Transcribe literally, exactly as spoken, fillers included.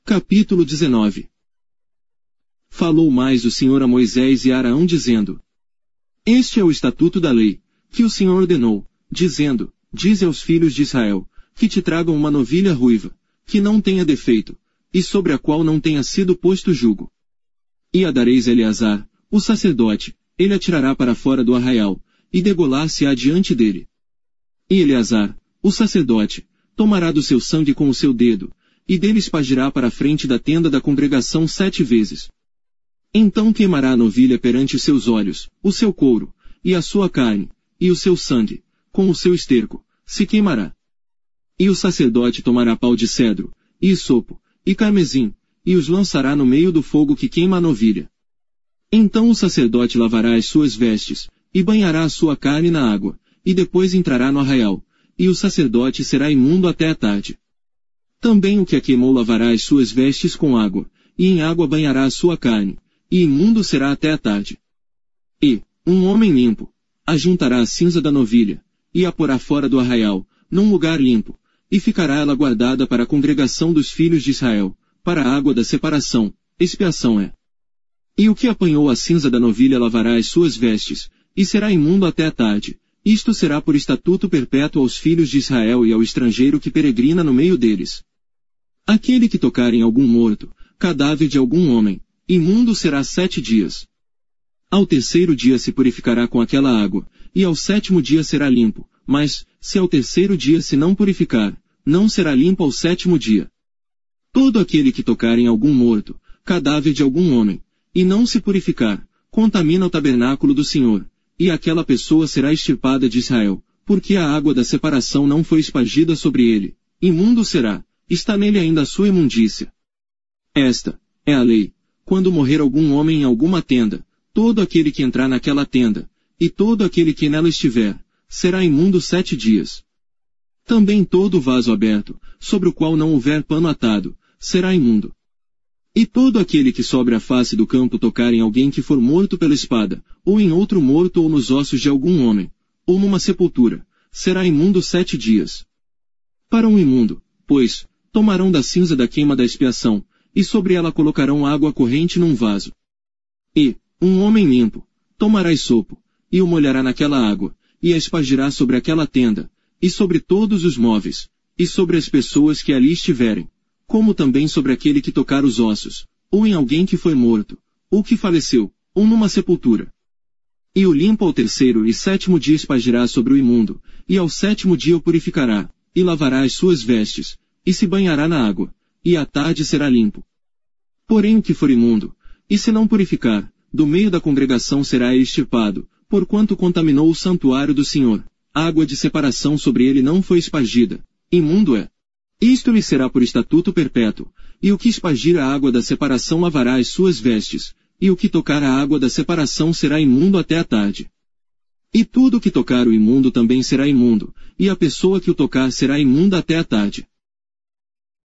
Capítulo dezenove. Falou mais o Senhor a Moisés e a Araão dizendo: Este é o estatuto da lei, que o Senhor ordenou, dizendo: Dize aos filhos de Israel, que te tragam uma novilha ruiva, que não tenha defeito, e sobre a qual não tenha sido posto jugo. E a dareis a Eleazar, o sacerdote, ele a tirará para fora do arraial, e degolar-se-á diante dele. E Eleazar, o sacerdote, tomará do seu sangue com o seu dedo, e dele espargirá para a frente da tenda da congregação sete vezes. Então queimará a novilha perante os seus olhos, o seu couro, e a sua carne, e o seu sangue, com o seu esterco, se queimará. E o sacerdote tomará pau de cedro, e isopo, e carmesim, e os lançará no meio do fogo que queima a novilha. Então o sacerdote lavará as suas vestes, e banhará a sua carne na água, e depois entrará no arraial, e o sacerdote será imundo até a tarde. Também o que a queimou lavará as suas vestes com água, e em água banhará a sua carne, e imundo será até a tarde. E, um homem limpo, ajuntará a cinza da novilha, e a porá fora do arraial, num lugar limpo, e ficará ela guardada para a congregação dos filhos de Israel, para a água da separação, expiação é. E o que apanhou a cinza da novilha lavará as suas vestes, e será imundo até a tarde. Isto será por estatuto perpétuo aos filhos de Israel e ao estrangeiro que peregrina no meio deles. Aquele que tocar em algum morto, cadáver de algum homem, imundo será sete dias. Ao terceiro dia se purificará com aquela água, e ao sétimo dia será limpo, mas, se ao terceiro dia se não purificar, não será limpo ao sétimo dia. Todo aquele que tocar em algum morto, cadáver de algum homem, e não se purificar, contamina o tabernáculo do Senhor, e aquela pessoa será extirpada de Israel, porque a água da separação não foi espargida sobre ele. Imundo será, está nele ainda a sua imundícia. Esta é a lei. Quando morrer algum homem em alguma tenda, todo aquele que entrar naquela tenda, e todo aquele que nela estiver, será imundo sete dias. Também todo vaso aberto, sobre o qual não houver pano atado, será imundo. E todo aquele que sobre a face do campo tocar em alguém que for morto pela espada, ou em outro morto ou nos ossos de algum homem, ou numa sepultura, será imundo sete dias. Para um imundo, pois, tomarão da cinza da queima da expiação, e sobre ela colocarão água corrente num vaso. E, um homem limpo, tomará isopo, e o molhará naquela água, e a espargirá sobre aquela tenda, e sobre todos os móveis, e sobre as pessoas que ali estiverem, como também sobre aquele que tocar os ossos, ou em alguém que foi morto, ou que faleceu, ou numa sepultura. E o limpo ao terceiro e sétimo dia espargirá sobre o imundo, e ao sétimo dia o purificará, e lavará as suas vestes, e se banhará na água, e à tarde será limpo. Porém o que for imundo, e se não purificar, do meio da congregação será extirpado, porquanto contaminou o santuário do Senhor. Água de separação sobre ele não foi espargida, imundo é. Isto lhe será por estatuto perpétuo, e o que espargir a água da separação lavará as suas vestes, e o que tocar a água da separação será imundo até a tarde. E tudo o que tocar o imundo também será imundo, e a pessoa que o tocar será imunda até a tarde.